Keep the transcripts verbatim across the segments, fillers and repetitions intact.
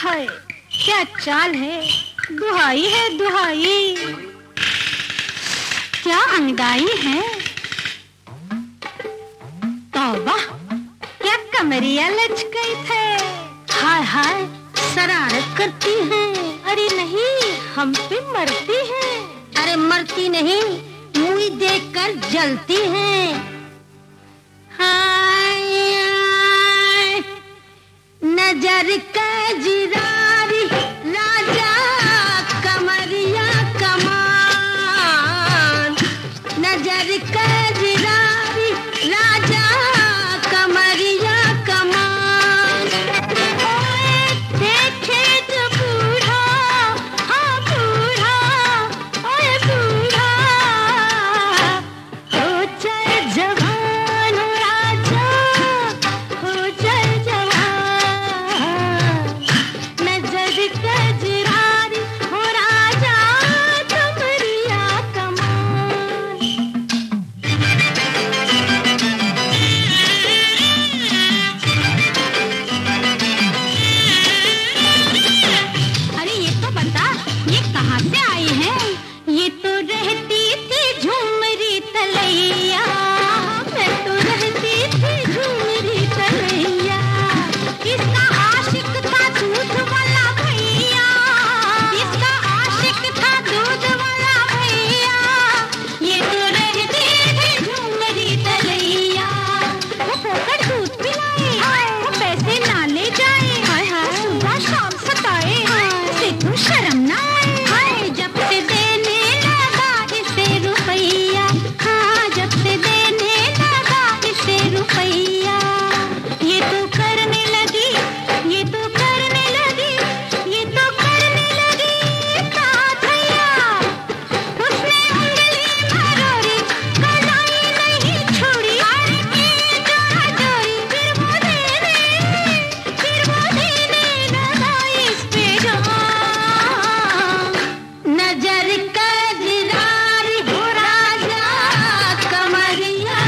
हाय क्या चाल है, दुहाई है दुहाई, क्या अंगड़ाई है। तौबा क्या कमरिया लचकई थे, हाय हाय शरारत करती है। अरे नहीं हम पे मरती है। अरे मरती नहीं, मूवी देखकर जलती है। हाय नजर का जिरारी राजा कमरिया कमान, नजर का जिरारी राजा कमरिया कमान। ओए देखे तो बूढ़ा, हाँ बूढ़ा, ओए बूढ़ा हो जाए जवान राजा, हो जाए जवान। नजर का जिरारी हो राजा कमरिया कमान। अरे ये तो बता, ये कहाँ से आई है? ये तो रहती थी झुमरी तलैया, मैं तो रहती थी झुमरी तलैया। इसका आशिक था दूध वाला भैया, इसका आशिक था दूध वाला भैया। ये तो रहती थी झुमरी तलैया। वो पोकर दूध पिलाए, वो पैसे ना ले जाए, सुबह शाम सताए, उसे तो शर्म ना आए। जब से देने लगा इसे रुपैया, हाँ जब से देने लगा इसे रुपैया। ये तो करने लगी, ये तो करने लगी, ये तो करने लगी ताथैया। उसने उंगली मरोड़ी, कलाई नहीं छोड़ी, अरे की जोड़ा जोड़ी। फिर वो देने, फिर वो देने लगा इस पे जान। नजर का जिरारी हो राजा कमरिया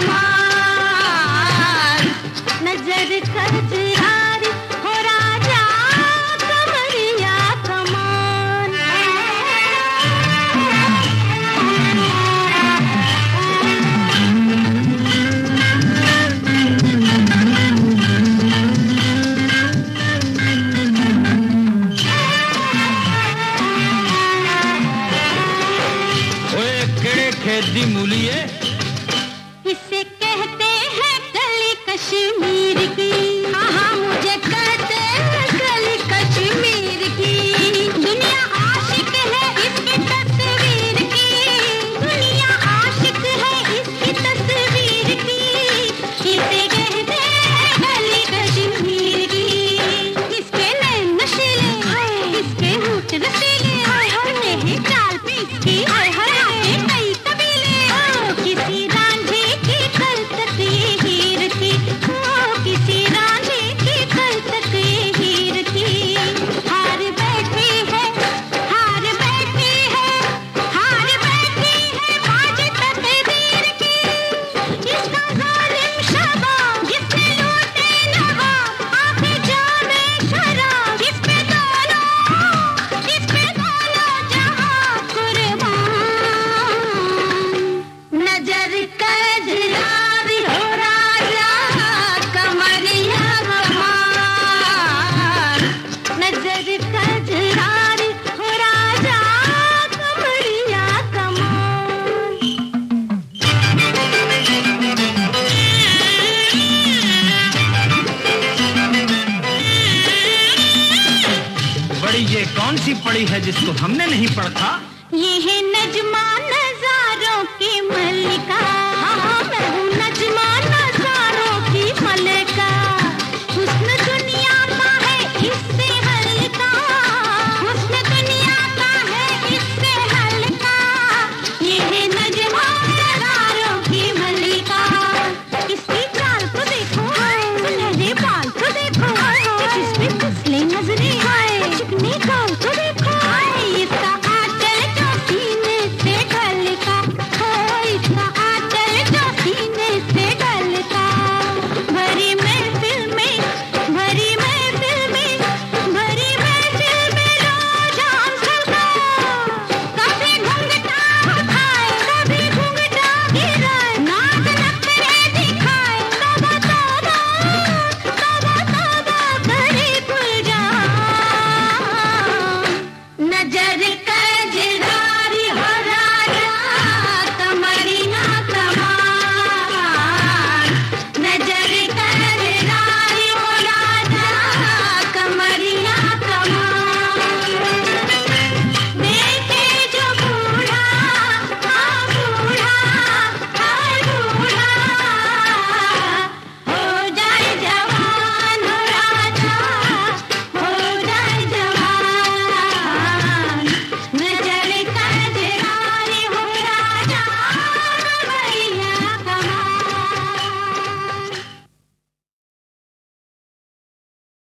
कमान, नजर का जिरारी हो राजा कमरिया कमान। ओए केड़े खेत दी मूली है? इसे कहते हैं कली कश्मीर की, हाँ हाँ मुझे कहते हैं कली कश्मीर की। दुनिया आशिक है इसकी तस्वीर की, दुनिया आशिक है इसकी तस्वीर की। इसे कहते हैं कली कश्मीर की। इसके नैन नशीले, इसके होठ रसीले, होने हैं चाल पे इसकी, हाय हाय आए कई कबीले। किसी रांझे की कल तक ये हीर थी, ओ किसी रांझे की कल तक ये हीर थी। हार बैठी है, हार बैठी है, हार बैठी है बाज तकदीर की। इसका जालिम शबाब जिसने लूटे नवाब, आंखें जामे शराब। इस पे दोनों, इस पे दोनों जहां कुर्बान। नजर का जिरारी हो राजा कमरिया कमान, नजर का जिरारी हो राजा कमरिया कमान। बड़ी ये कौन सी पड़ी है जिसको हमने नहीं पढ़ा? ये है नज्म